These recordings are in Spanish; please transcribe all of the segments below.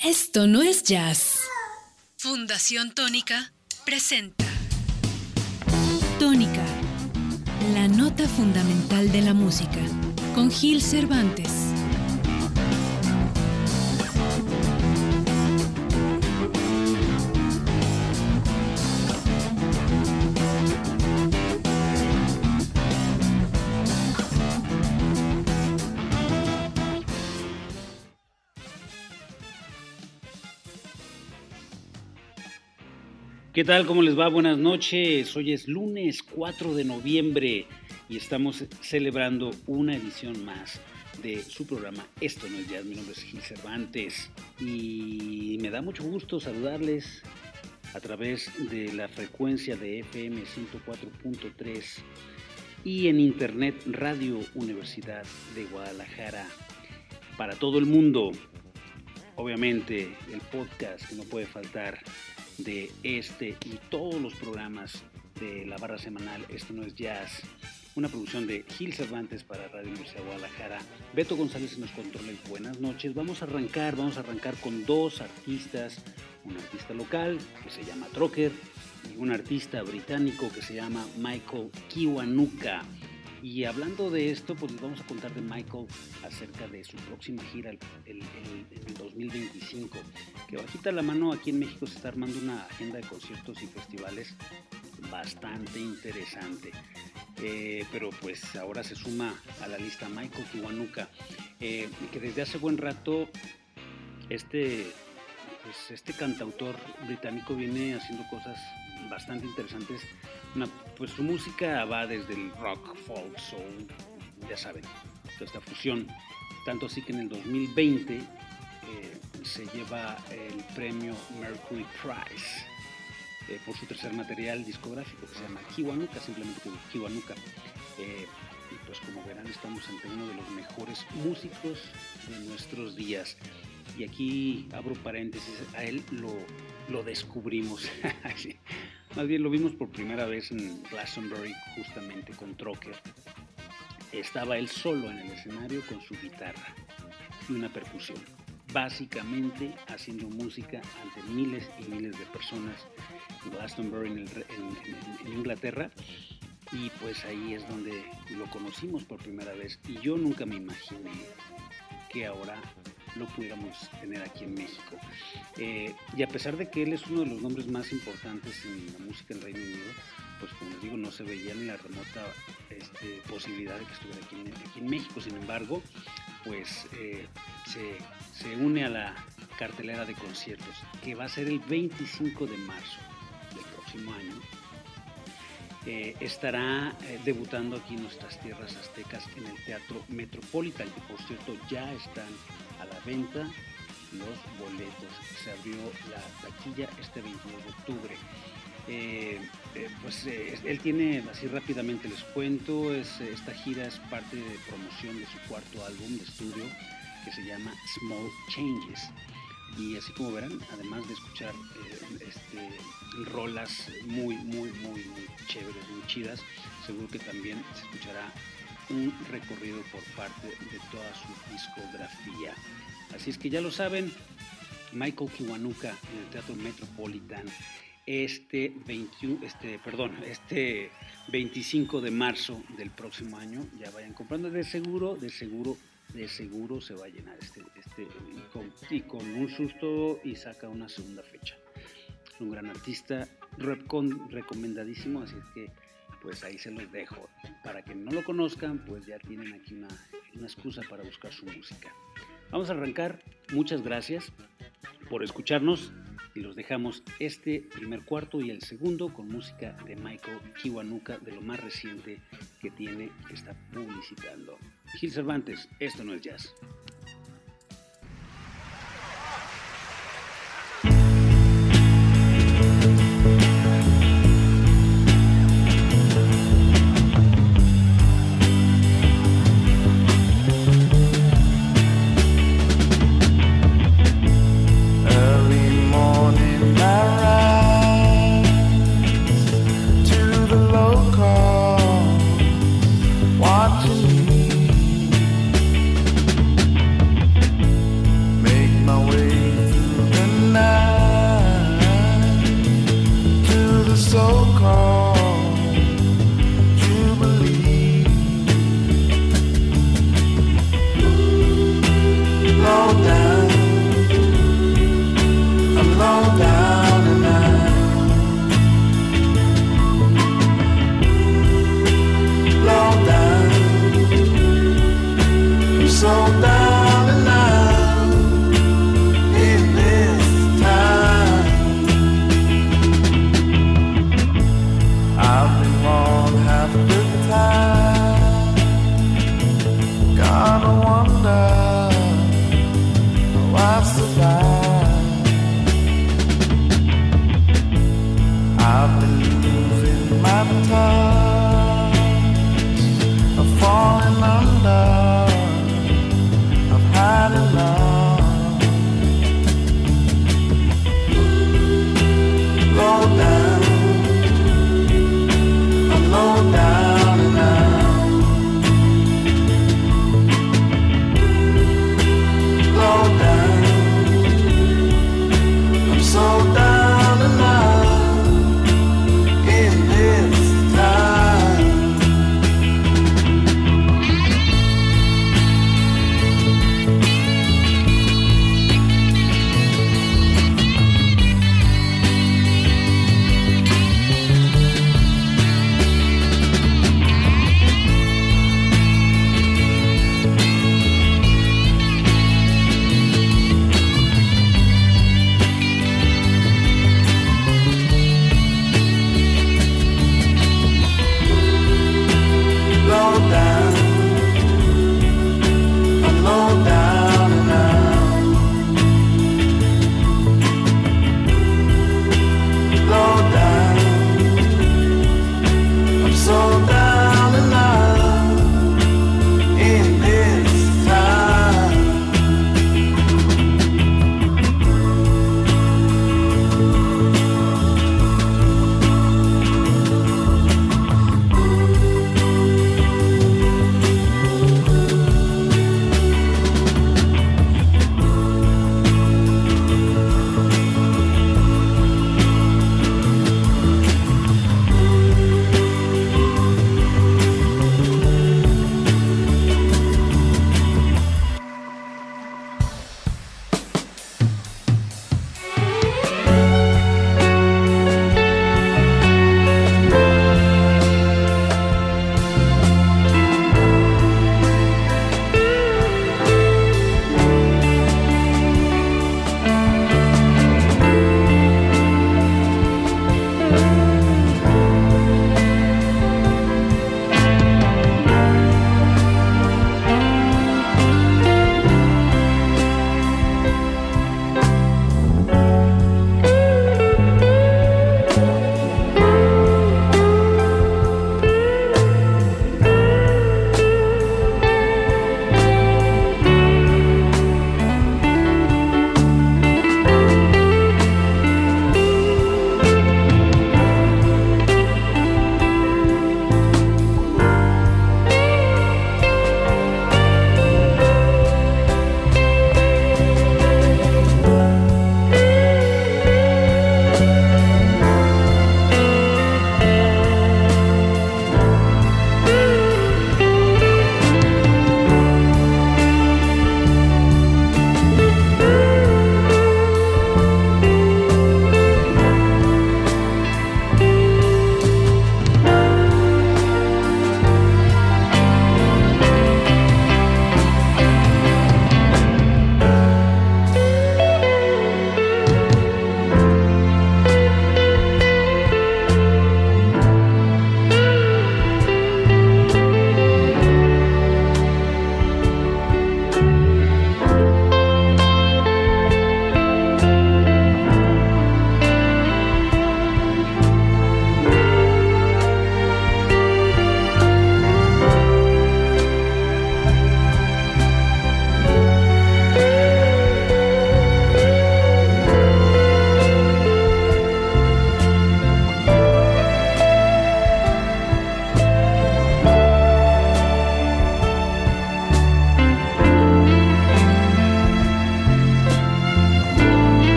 Esto no es jazz. Fundación Tónica presenta Tónica, la nota fundamental de la música, con Gil Cervantes. ¿Qué tal? ¿Cómo les va? Buenas noches. Hoy es lunes 4 de noviembre y estamos celebrando una edición más de su programa Esto no es jazz. Mi nombre es Gil Cervantes y me da mucho gusto saludarles a través de la frecuencia de FM 104.3 y en internet Radio Universidad de Guadalajara para todo el mundo. Obviamente el podcast que no puede faltar de este y todos los programas de la barra semanal Esto no es jazz, una producción de Gil Cervantes para Radio Universidad de Guadalajara. Beto González en los controles. Buenas noches. Vamos a arrancar con dos artistas, un artista local que se llama Trocker y un artista británico que se llama Michael Kiwanuka. Y hablando de esto, pues les vamos a contar de Michael acerca de su próxima gira el 2025, que bajita la mano aquí en México se está armando una agenda de conciertos y festivales bastante interesante. Pero pues ahora se suma a la lista Michael Kiwanuka, que desde hace buen rato este cantautor británico viene haciendo cosas bastante interesantes. Pues su música va desde el rock, folk, soul, ya saben, toda esta fusión. Tanto así que en el 2020 se lleva el premio Mercury Prize por su tercer material discográfico que se llama Kiwanuka, simplemente Kiwanuka. Y pues como verán, estamos ante uno de los mejores músicos de nuestros días. Y aquí abro paréntesis, a él lo descubrimos. Sí. Más bien lo vimos por primera vez en Glastonbury, justamente con Trocker. Estaba él solo en el escenario con su guitarra y una percusión, básicamente haciendo música ante miles y miles de personas en Glastonbury, en Inglaterra. Y pues ahí es donde lo conocimos por primera vez. Y yo nunca me imaginé que ahora lo pudiéramos tener aquí en México. Y a pesar de que él es uno de los nombres más importantes en la música en Reino Unido, pues como les digo, no se veía ni la remota posibilidad de que estuviera aquí en México. Sin embargo, pues se une a la cartelera de conciertos, que va a ser el 25 de marzo del próximo año. Estará debutando aquí en nuestras tierras aztecas en el Teatro Metropolitan, que por cierto ya están a la venta los boletos. Se abrió la taquilla este 22 de octubre. Él tiene, así rápidamente les cuento, esta gira es parte de promoción de su cuarto álbum de estudio que se llama Small Changes. Y así como verán, además de escuchar rolas muy chéveres, muy chidas, seguro que también se escuchará un recorrido por parte de toda su discografía. Así es que ya lo saben, Michael Kiwanuka en el Teatro Metropolitan este 25 de marzo del próximo año. Ya vayan comprando, de seguro se va a llenar y con un susto y saca una segunda fecha. Es un gran artista, recomendadísimo, así es que pues ahí se los dejo. Para que no lo conozcan, pues ya tienen aquí una excusa para buscar su música. Vamos a arrancar. Muchas gracias por escucharnos y los dejamos este primer cuarto y el segundo con música de Michael Kiwanuka, de lo más reciente que tiene, que está publicitando. Gil Cervantes, Esto no es jazz. Watching me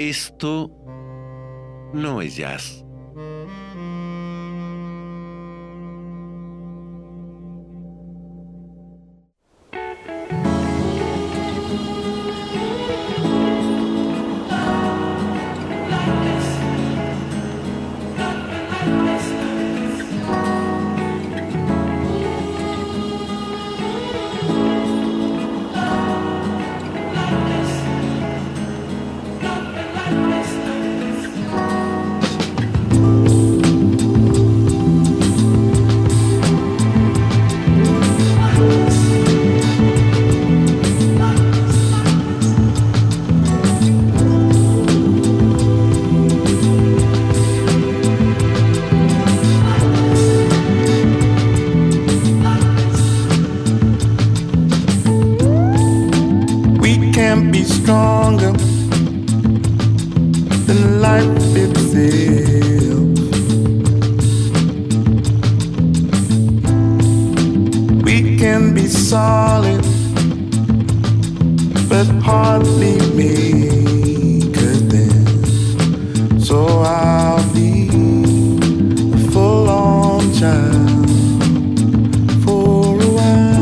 Esto no es jazz. Stronger than life itself. We can be solid, but hardly make a dent. So I'll be a full-on child for a while.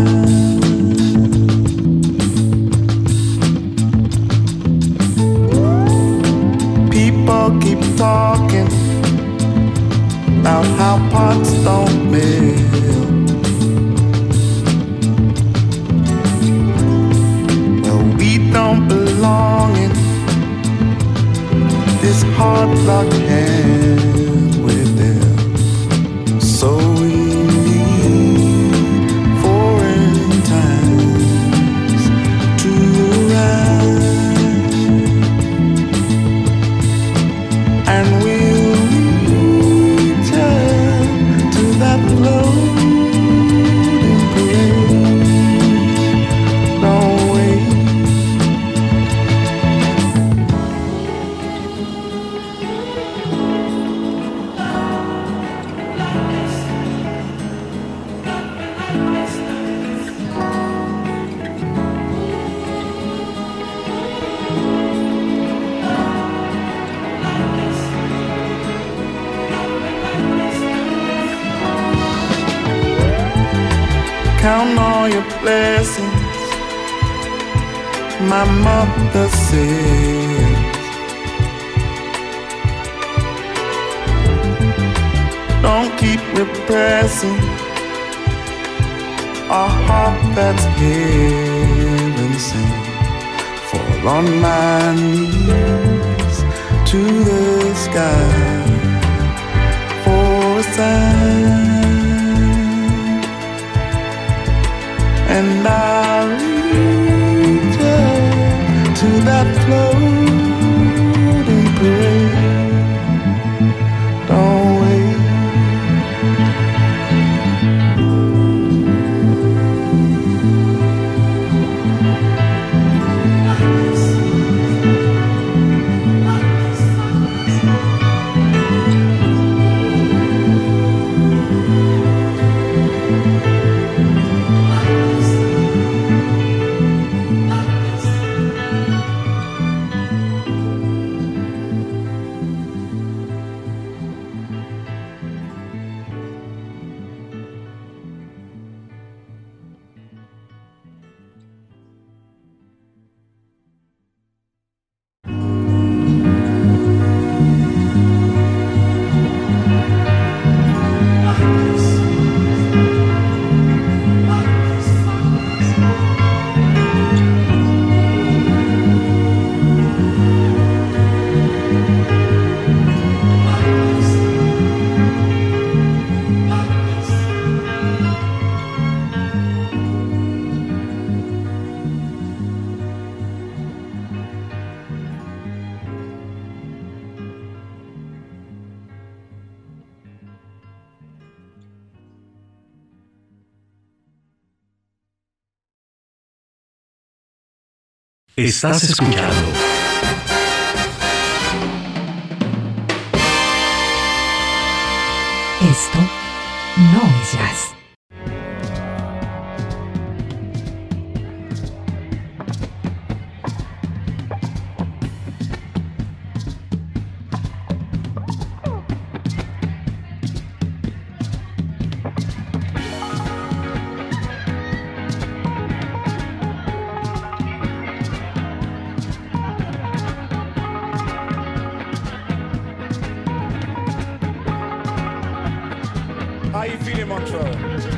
Keep talking about how pots don't melt. Well, we don't belong in this hard luck hand with them. So we need foreign times to arrive. And we'll return to that floating parade. Don't wait. Count all your blessings, my mother says. Don't keep repressing a heart that's heaven sent. Fall on my knees to the sky for a sign. And I'll return to that floating parade. Don't wait. Estás escuchando Esto no es jazz. Montreux.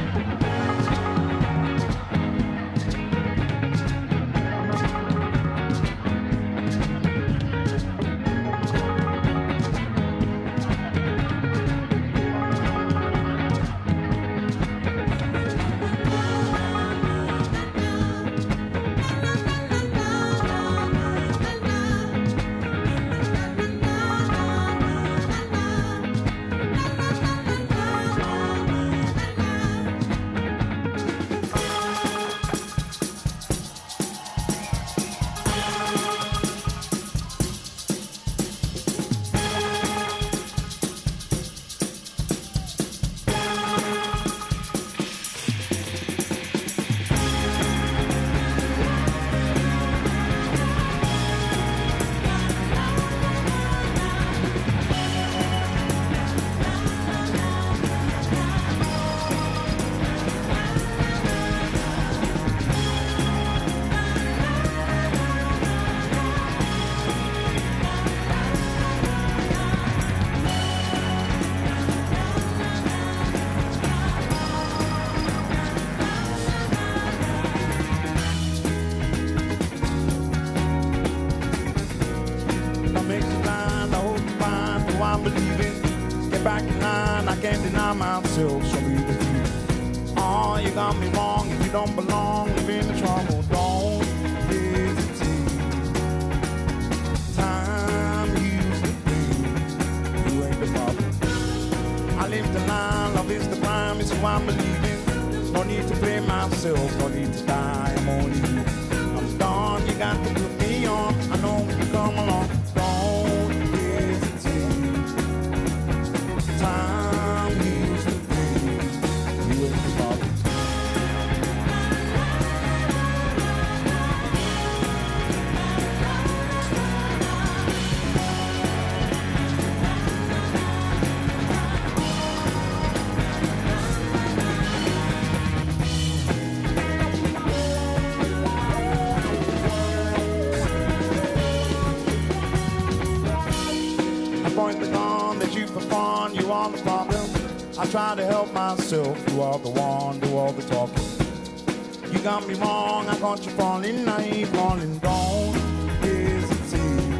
Myself, show me the view. Oh, you got me wrong. If you don't belong, live in the trouble. Don't hesitate. Time used to be. You ain't the problem. I live the line. Love is the crime. It's who I'm believing. No need to play myself. No need to die. I'm only you. I'm gone. You got to put me on. I know when you come along. Don't hesitate. Time. You are the problem. I try to help myself. You are the one, do all the talking. You got me wrong. I got you falling, I ain't falling. Don't hesitate.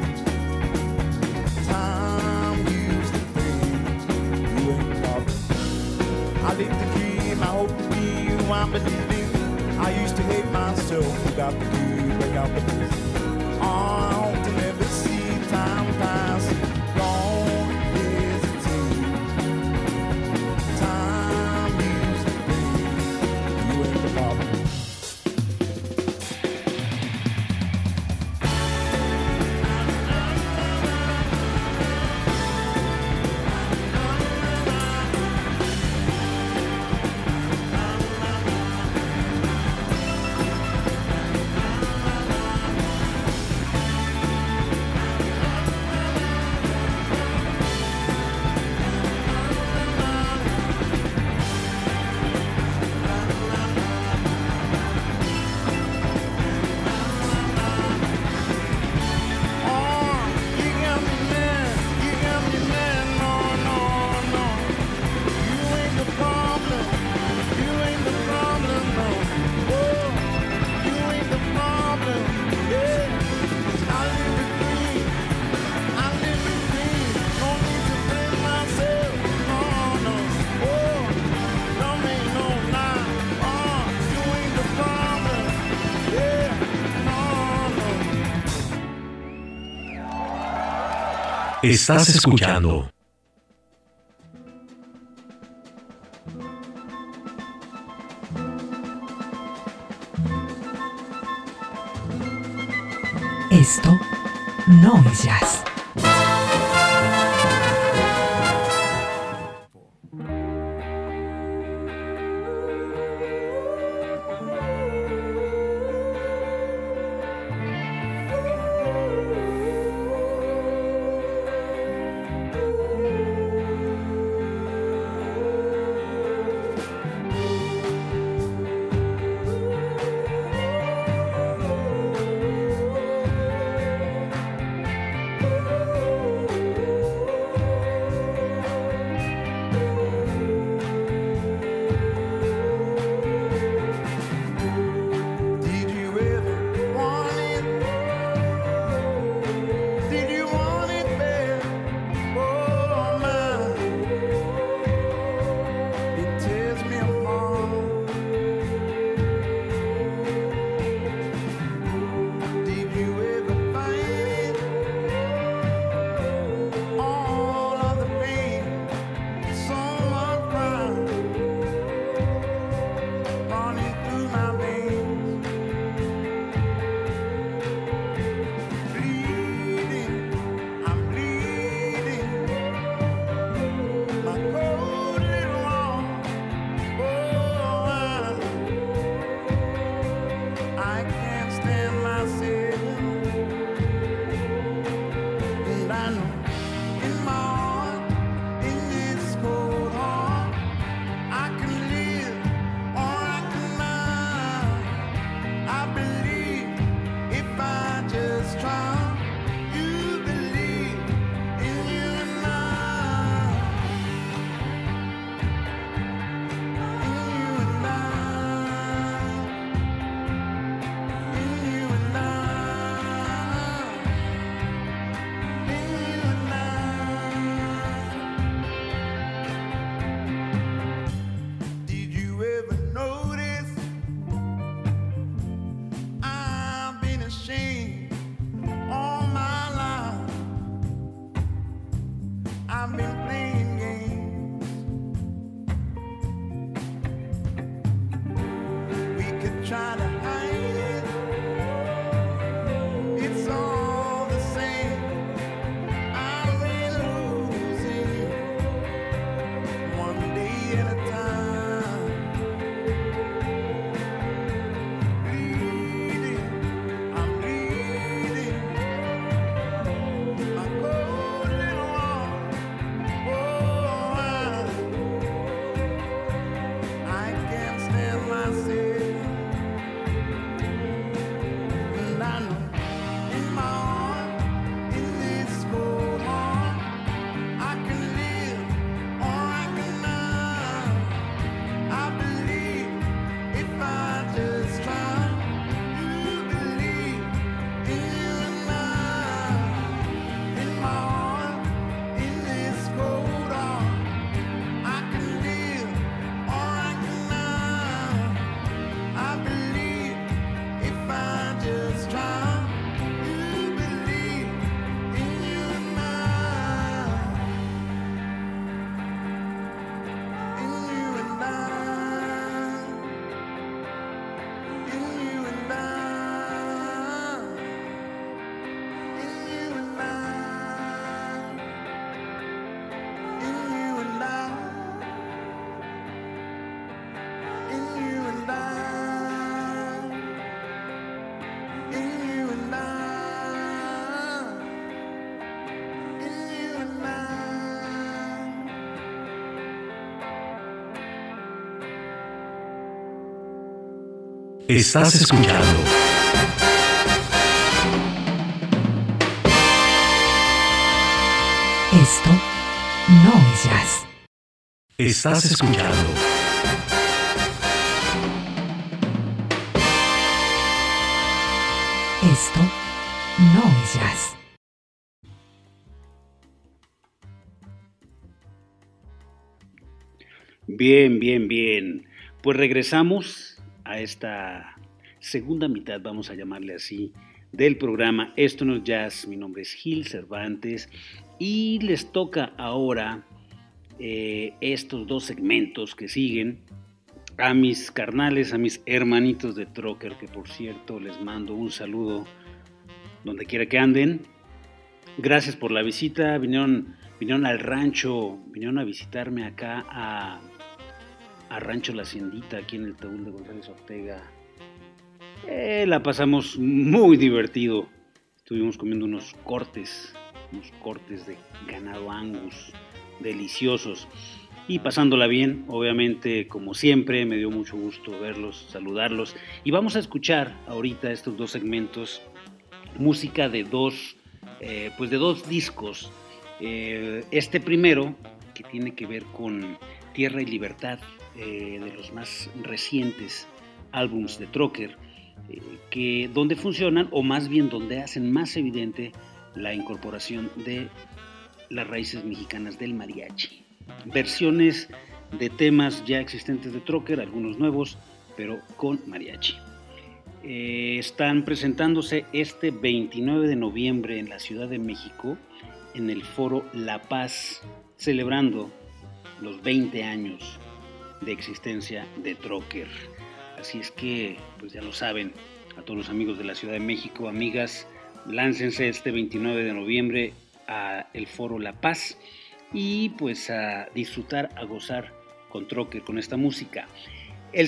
Time used to be. You ain't the problem. I live the dream. I hope to be you. I'm believing. I used to hate myself. You got the key, break out the peace. Oh, I hope to never see time pass. Estás escuchando Esto no es jazz. Estás escuchando. Esto no es jazz. Estás escuchando. Esto no es jazz. Bien. Pues regresamos a esta segunda mitad, vamos a llamarle así, del programa Esto no es jazz. Mi nombre es Gil Cervantes y les toca ahora estos dos segmentos que siguen a mis carnales, a mis hermanitos de Trocker, que por cierto les mando un saludo donde quiera que anden. Gracias por la visita, vinieron al rancho, vinieron a visitarme acá a Rancho La Haciendita, aquí en el Taúl de González Ortega. La pasamos muy divertido, estuvimos comiendo unos cortes de ganado Angus, deliciosos, y pasándola bien, obviamente, como siempre. Me dio mucho gusto verlos, saludarlos, y vamos a escuchar ahorita estos dos segmentos, música de dos discos. Este primero, que tiene que ver con Tierra y Libertad, de los más recientes álbums de Trocker, donde funcionan, o más bien donde hacen más evidente la incorporación de las raíces mexicanas del mariachi. Versiones de temas ya existentes de Trocker, algunos nuevos, pero con mariachi. Están presentándose este 29 de noviembre en la Ciudad de México, en el Foro La Paz, celebrando los 20 años de existencia de Trocker. Así es que, pues ya lo saben, a todos los amigos de la Ciudad de México, amigas, láncense este 29 de noviembre a el Foro La Paz y pues a disfrutar, a gozar con Trocker, con esta música. El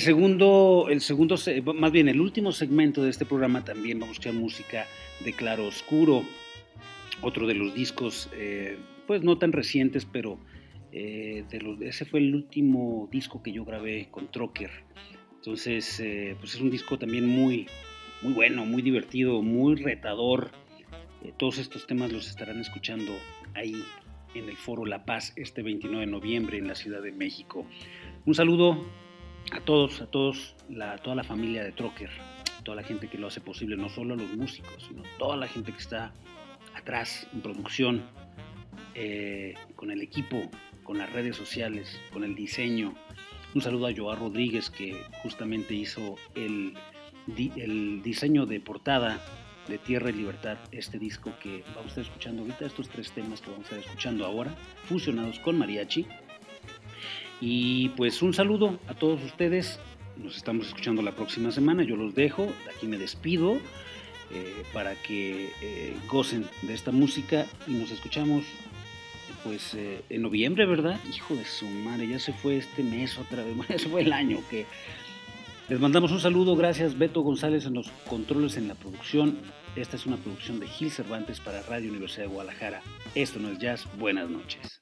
último segmento de este programa también vamos a escuchar música de Claro Oscuro, otro de los discos, pues no tan recientes, pero ese fue el último disco que yo grabé con Trocker. Entonces, pues es un disco también muy bueno, muy divertido, muy retador. Todos estos temas los estarán escuchando ahí en el Foro La Paz este 29 de noviembre en la Ciudad de México. Un saludo a toda la familia de Trocker, toda la gente que lo hace posible, no solo a los músicos, sino toda la gente que está atrás en producción, con el equipo, con las redes sociales, con el diseño. Un saludo a Joao Rodríguez, que justamente hizo el diseño de portada de Tierra y Libertad, este disco que vamos a estar escuchando ahorita, estos tres temas que vamos a estar escuchando ahora, fusionados con mariachi. Y pues un saludo a todos ustedes, nos estamos escuchando la próxima semana. Yo los dejo, de aquí me despido, para que gocen de esta música, y nos escuchamos pues en noviembre, ¿verdad? Hijo de su madre, ya se fue este mes otra vez, ya se fue el año. Que les mandamos un saludo. Gracias Beto González en los controles, en la producción. Esta es una producción de Gil Cervantes para Radio Universidad de Guadalajara. Esto no es jazz. Buenas noches.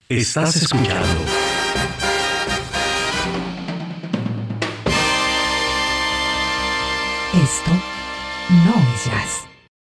Estás escuchando Esto no es jazz.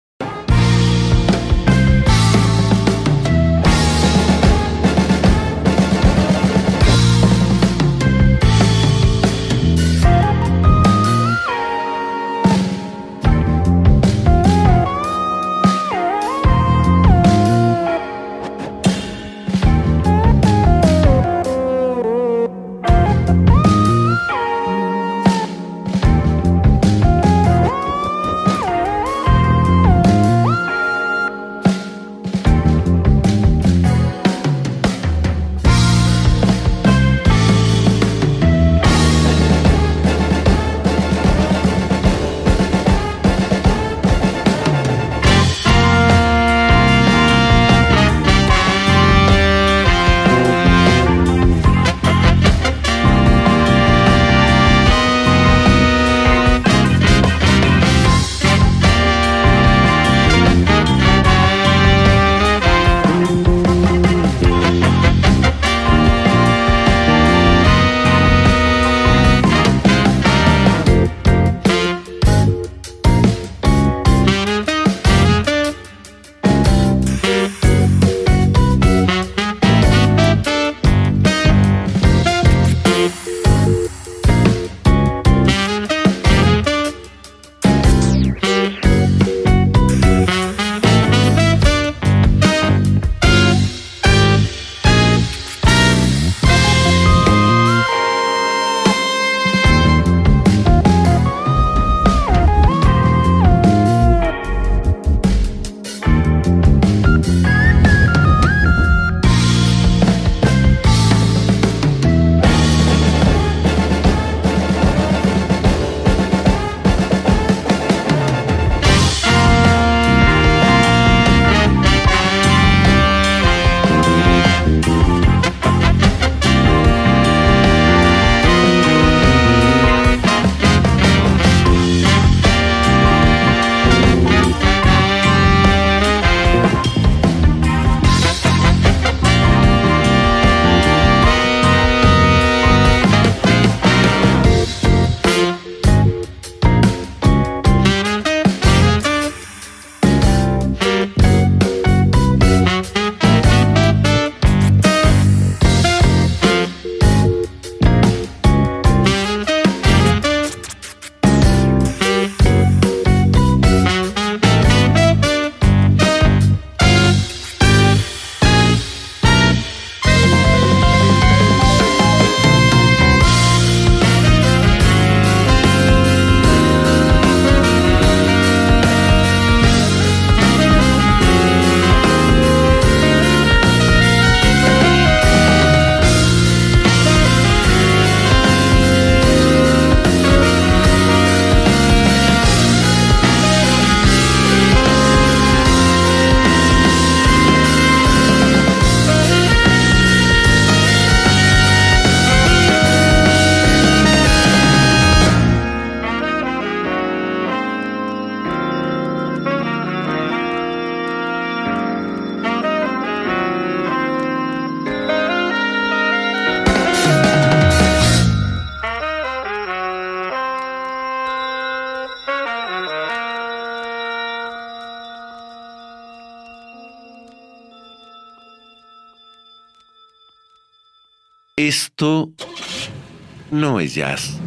Esto no es jazz.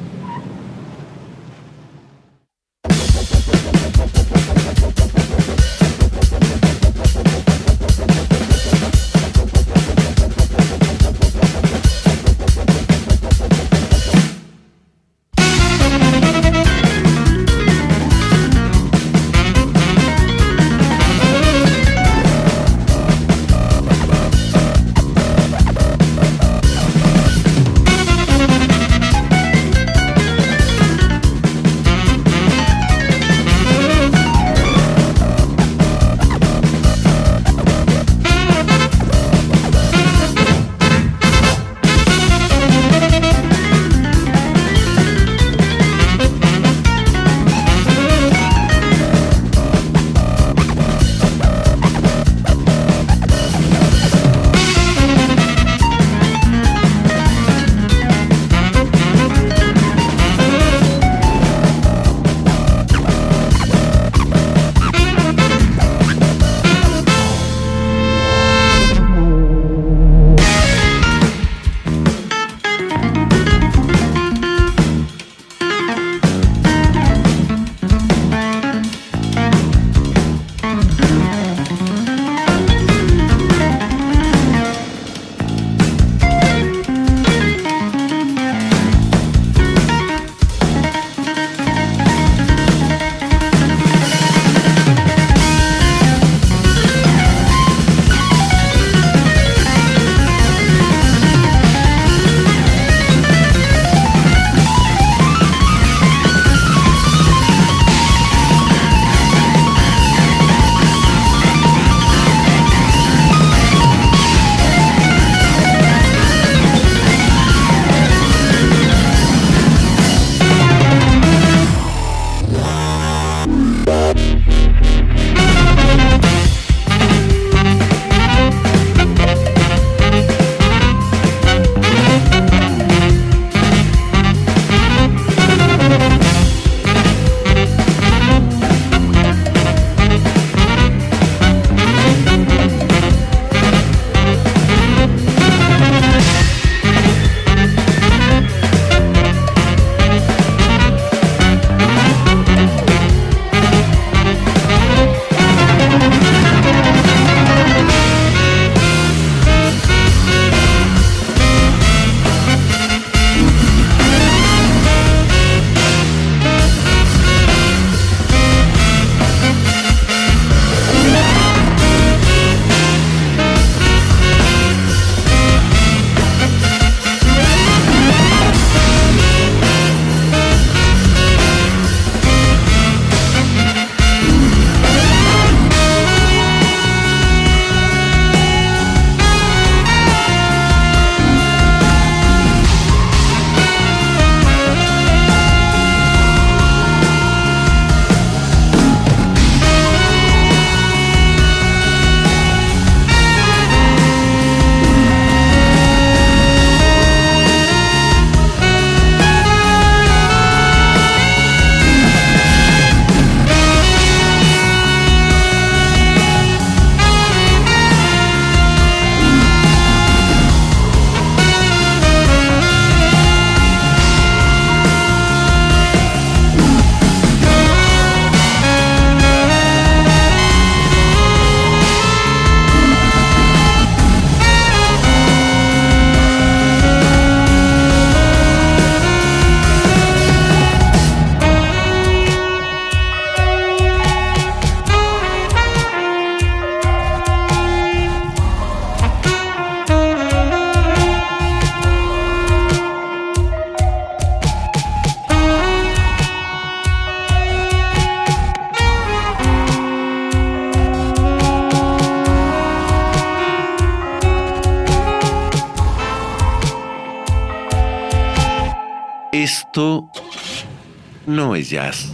Esto no es jazz.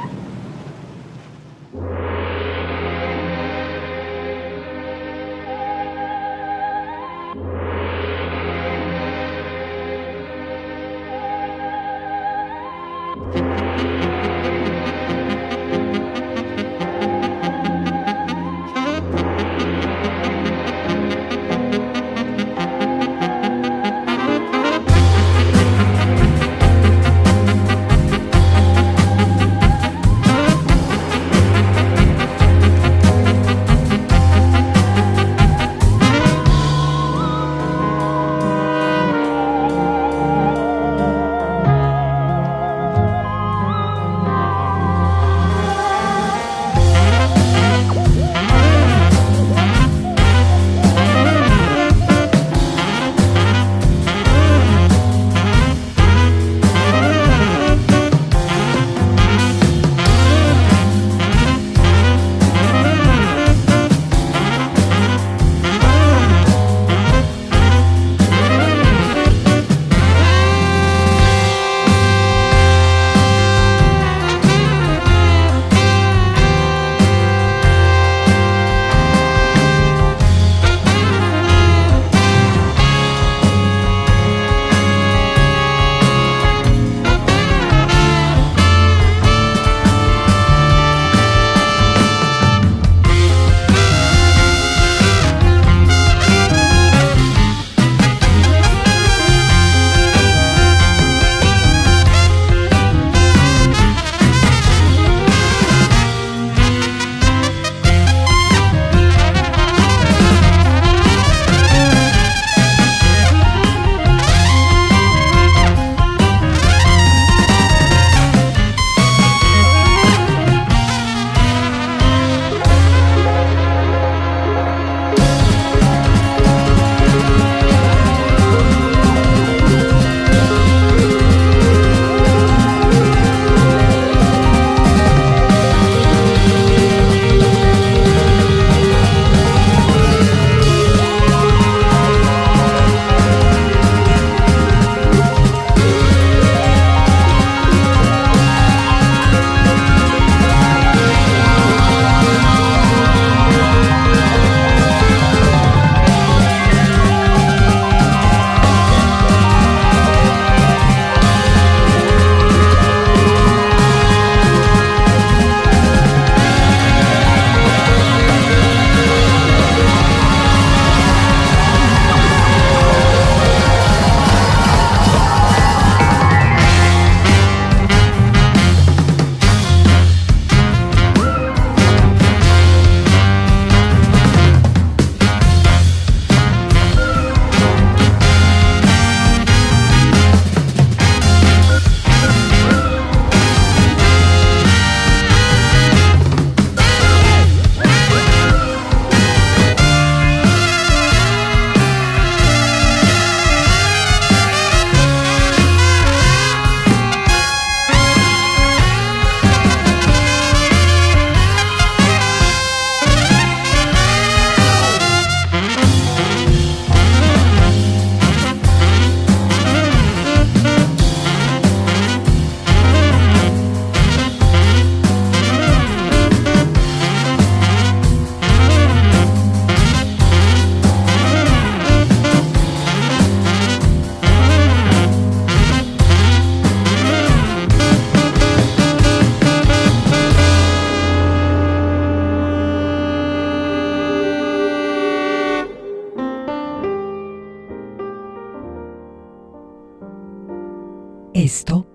Esto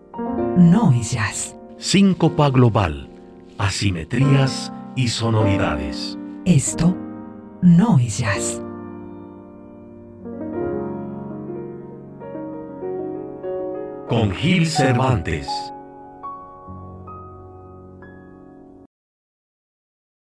no es jazz. Síncopa global, asimetrías y sonoridades. Esto no es jazz. Con Gil Cervantes.